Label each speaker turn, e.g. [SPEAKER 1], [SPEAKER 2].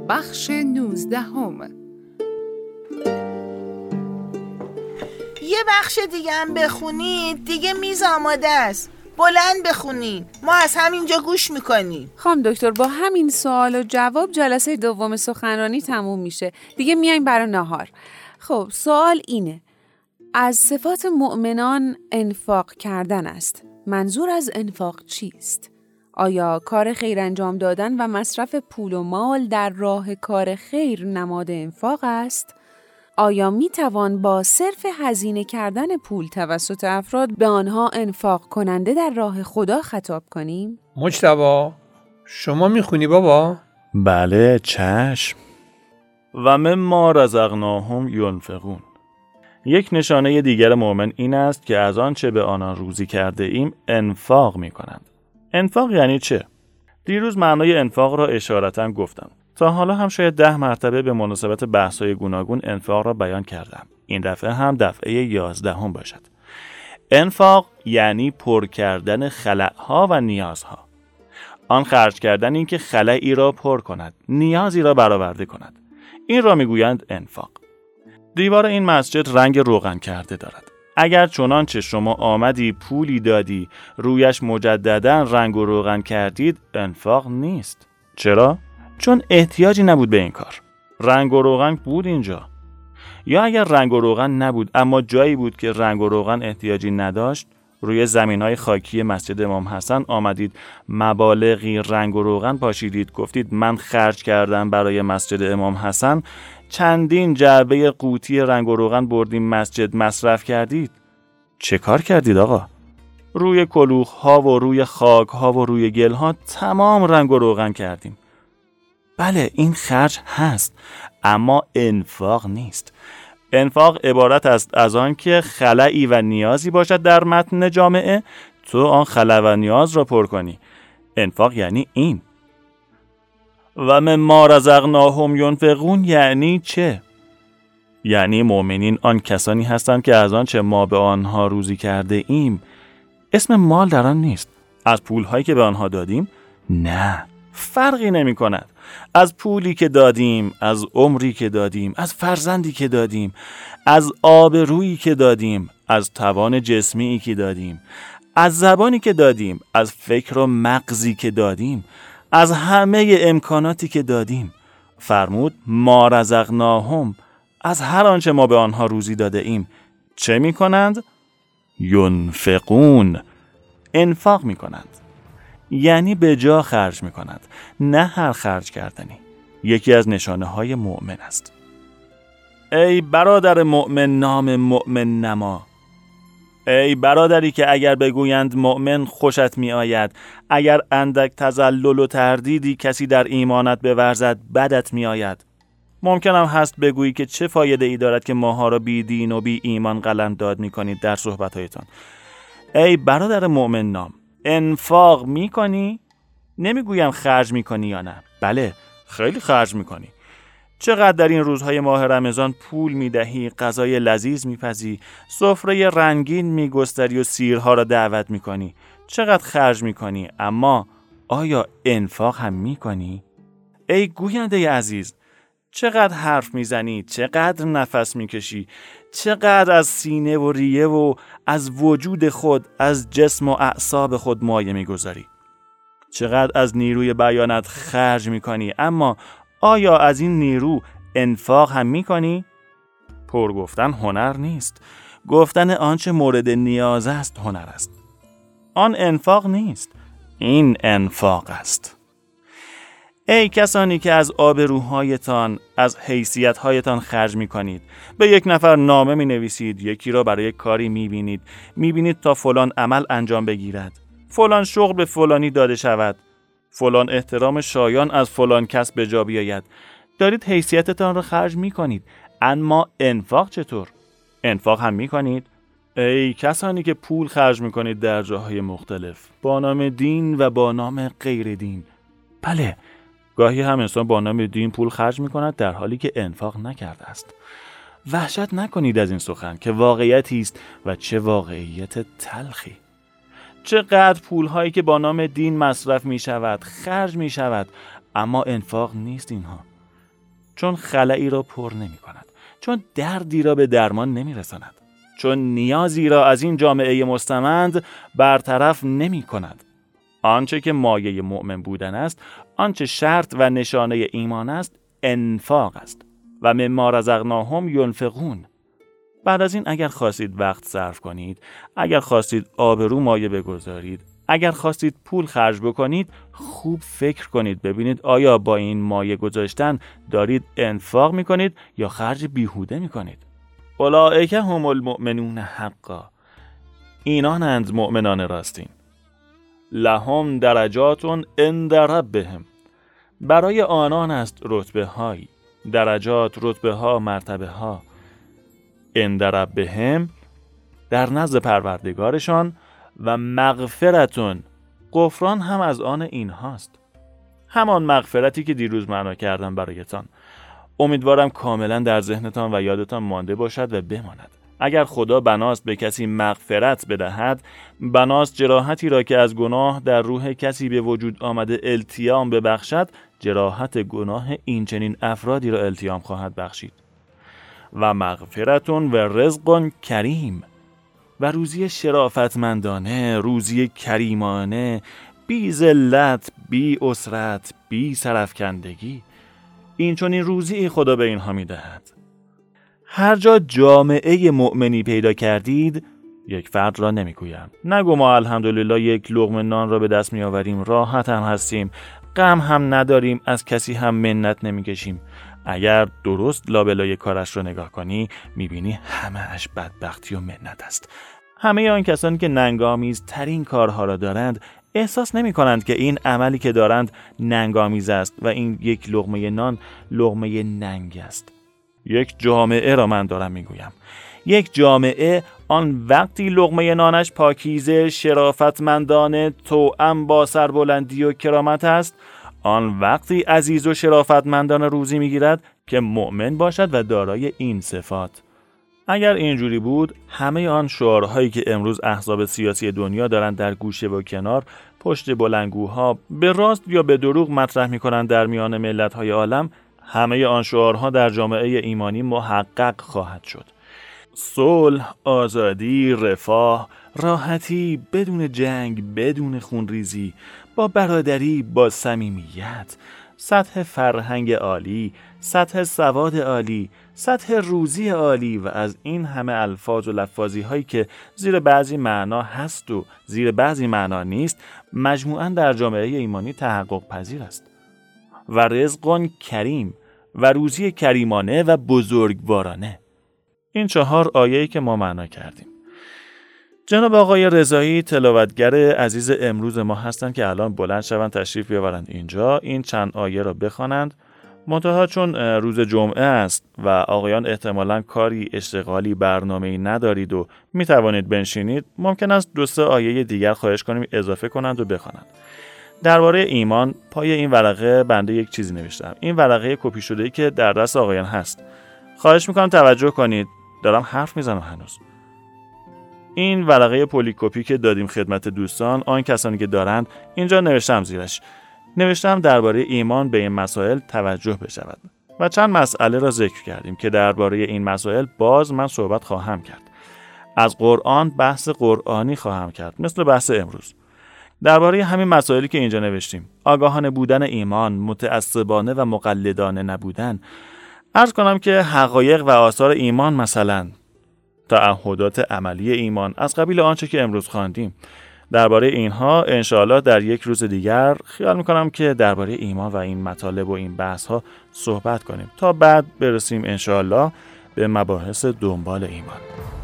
[SPEAKER 1] بخش 19.
[SPEAKER 2] یه بخش دیگه هم بخونید، دیگه میز آماده است. بلند بخونید، ما از همینجا گوش میکنیم.
[SPEAKER 1] خانم دکتر، با همین سوال و جواب جلسه دوم سخنرانی تموم میشه. دیگه میایم برای نهار. خب سوال اینه: از صفات مؤمنان انفاق کردن است. منظور از انفاق چیست؟ آیا کار خیر انجام دادن و مصرف پول و مال در راه کار خیر نماد انفاق است؟ آیا می توان با صرف هزینه کردن پول توسط افراد به آنها انفاق کننده در راه خدا خطاب کنیم؟
[SPEAKER 3] مجتبی، شما میخونی بابا؟
[SPEAKER 4] بله چشم. و مما رزقناهم ینفقون. یک نشانه دیگر مؤمن این است که از آنچه به آنان روزی کرده ایم انفاق می کنند. انفاق یعنی چه؟ دیروز معنای انفاق را اشارتاً گفتم. تا حالا هم شاید 10 مرتبه به مناسبت بحث‌های گوناگون انفاق را بیان کردم. این دفعه هم دفعه 11 باشد. انفاق یعنی پر کردن خلأها و نیازها. آن خرج کردن این که خلأی را پر کند، نیازی را برآورده کند. این را میگویند انفاق. دیوار این مسجد رنگ روغن کرده دارد. اگر چنانچه شما آمدی پولی دادی رویش مجددا رنگ و روغن کردید، انفاق نیست. چرا؟ چون احتیاجی نبود به این کار. رنگ و روغن بود اینجا. یا اگر رنگ و روغن نبود اما جایی بود که رنگ و روغن احتیاجی نداشت، روی زمین‌های خاکی مسجد امام حسن آمدید مبالغی رنگ و روغن پاشیدید، گفتید من خرج کردم برای مسجد امام حسن، چندین جعبه قوطی رنگ و روغن بردیم مسجد مصرف کردید. چه کار کردید آقا؟ روی کلوخ‌ها و روی خاک‌ها و روی گل‌ها تمام رنگ و روغن کردیم. بله این خرج هست، اما انفاق نیست. انفاق عبارت است از آن که خلأی و نیازی باشد در متن جامعه، تو آن خلأ و نیاز را پر کنی. انفاق یعنی این. و مما رزقناهم ینفقون یعنی چه؟ یعنی مؤمنین آن کسانی هستند که از آن چه ما به آنها روزی کرده ایم. اسم مال در آن نیست. از پولهایی که به آنها دادیم؟ نه، فرقی نمی کند. از پولی که دادیم، از عمری که دادیم، از فرزندی که دادیم، از آبرویی که دادیم، از توان جسمی که دادیم، از زبانی که دادیم، از فکر و مغزی که دادیم، از همه امکاناتی که دادیم. فرمود ما رزقناهم، از هر آنچه ما به آنها روزی داده ایم. چه می کنند؟ ینفقون، انفاق می کنند. یعنی به جا خرج می کنند، نه هر خرج کردنی. یکی از نشانه های مؤمن است. ای برادر مؤمن نام مؤمن نما. ای برادری که اگر بگویند مؤمن خوشت می آید، اگر اندک تذلل و تردیدی کسی در ایمانت بورزد بدت می آید. ممکنم هست بگویی که چه فایده ای دارد که ماها را بی دین و بی ایمان قلمداد می کنید در صحبتهایتان. ای برادر مؤمن نام، انفاق می کنی؟ نمی گویم خرج می کنی یا نه. بله خیلی خرج می کنی. چقدر در این روزهای ماه رمضان پول می دهی، غذای لذیذ می پزی، سفره رنگین می گستری و سیرها را دعوت می کنی. چقدر خرج می کنی، اما آیا انفاق هم می کنی؟ ای گوینده عزیز، چقدر حرف می زنی، چقدر نفس می کشی، چقدر از سینه و ریه و از وجود خود، از جسم و اعصاب خود مایه می گذاری. چقدر از نیروی بیانت خرج می کنی، اما آیا از این نیرو انفاق هم می کنی؟ پر گفتن هنر نیست. گفتن آنچه مورد نیاز است هنر است. آن انفاق نیست، این انفاق است. ای کسانی که از آبروهایتان، از حیثیتهایتان خرج می کنید. به یک نفر نامه می نویسید، یکی را برای کاری می بینید تا فلان عمل انجام بگیرد، فلان شغل به فلانی داده شود، فلان احترام شایان از فلان کس به جا بیاید. دارید حیثیتتان را خرج می کنید، اما انفاق چطور؟ انفاق هم می کنید؟ ای کسانی که پول خرج می کنید در جاهای مختلف، با نام دین و با نام غیر دین. بله، گاهی هم انسان با نام دین پول خرج می کند در حالی که انفاق نکرده است. وحشت نکنید از این سخن که واقعیتی است و چه واقعیت تلخی. چقدر پولهایی که با نام دین مصرف می شود، خرج می شود، اما انفاق نیست اینها. چون خلایی را پر نمی کند، چون دردی را به درمان نمی رساند، چون نیازی را از این جامعه مستمند برطرف نمی کند. آنچه که مایه مؤمن بودن است، آنچه شرط و نشانه ایمان است، انفاق است. و مما رزقناهم ینفقون. بعد از این اگر خواستید وقت صرف کنید، اگر خواستید آبرو مایه بگذارید، اگر خواستید پول خرج بکنید، خوب فکر کنید ببینید آیا با این مایه گذاشتن دارید انفاق میکنید یا خرج بیهوده میکنید. اولئک هم المؤمنون حقا. اینانند مؤمنان راستین. لهم درجات عند ربهم. برای آنان است رتبه هایی، درجات، رتبه ها، مرتبه ها. عند ربهم در نزد پروردگارشان، و مغفرتون، غفران هم از آن اینهاست. همان مغفرتی که دیروز معنا کردم برایتان. امیدوارم کاملا در ذهنتان و یادتان مانده باشد و بماند. اگر خدا بناست به کسی مغفرت بدهد، بناست جراحتی را که از گناه در روح کسی به وجود آمده التیام ببخشد، جراحت گناه این چنین افرادی را التیام خواهد بخشید. و مغفرتون و رزق کریم، و روزی شرافتمندانه، روزی کریمانه، بی ذلت، بی اسرت، بی سرفکندگی. این چنین روزی خدا به اینها میدهد. هر جا جامعه مؤمنی پیدا کردید، یک فرد را نمیگویم، نگو ما الحمدلله یک لقمه نان را به دست می آوریم، راحت هم هستیم، غم هم نداریم، از کسی هم منت نمیکشیم. اگر درست لابلای کارش رو نگاه کنی، میبینی همه اش بدبختی و منت است. همه آن کسانی که ننگامیز ترین کارها را دارند، احساس نمی کنند که این عملی که دارند ننگامیز است و این یک لقمه نان لقمه ننگ است. یک جامعه را من دارم میگویم. یک جامعه آن وقتی لقمه نانش پاکیزه، شرافتمندانه، توأم با سربلندی و کرامت است، آن وقتی عزیز و شرافتمندانه روزی میگیرد که مؤمن باشد و دارای این صفات. اگر اینجوری بود، همه آن شعارهایی که امروز احزاب سیاسی دنیا دارند در گوشه و کنار پشت بلندگوها به راست یا به دروغ مطرح می‌کنند در میان ملت‌های عالم، همه آن شعارها در جامعه ایمانی محقق خواهد شد. صلح، آزادی، رفاه، راحتی، بدون جنگ، بدون خونریزی، با برادری، با صمیمیت، سطح فرهنگ عالی، سطح سواد عالی، سطح روزی عالی و از این همه الفاظ و لفاظی هایی که زیر بعضی معنا هست و زیر بعضی معنا نیست، مجموعاً در جامعه ایمانی تحقق پذیر است. و رزق کریم، و روزی کریمانه و بزرگوارانه. این 4 آیه‌ای که ما معنا کردیم. جناب آقای رضایی تلاوتگر عزیز امروز ما هستند که الان بلند شوند تشریف بیاورند اینجا، این چند آیه را بخوانند. منتها چون روز جمعه است و آقایان احتمالاً کاری، اشتغالی، برنامه‌ای ندارید و می توانید بنشینید، ممکن است 2-3 آیه دیگر خواهش کنیم اضافه کنند و بخوانند. درباره ایمان پای این ورقه بنده یک چیزی نوشتم. این ورقه کپی شده‌ای که در دست آقایان هست. خواهش می‌کنم توجه کنید. دارم حرف میزنم هنوز. این ورقه پلی‌کپی که دادیم خدمت دوستان، آن کسانی که دارند، اینجا نوشتم زیرش. نوشتم درباره ایمان به این مسائل توجه بشود. و چند مسئله را ذکر کردیم که درباره این مسائل باز من صحبت خواهم کرد. از قرآن بحث قرآنی خواهم کرد، مثل بحث امروز. درباره همین مسائلی که اینجا نوشتیم، آگاهانه بودن ایمان، متعصبانه و مقلدانه نبودن. عرض کنم که حقایق و آثار ایمان، مثلا تعهدات عملی ایمان از قبیل آنچه که امروز خواندیم، درباره اینها انشاءالله در یک روز دیگر خیال میکنم که درباره ایمان و این مطالب و این بحث ها صحبت کنیم تا بعد برسیم انشاءالله به مباحث دنبال ایمان.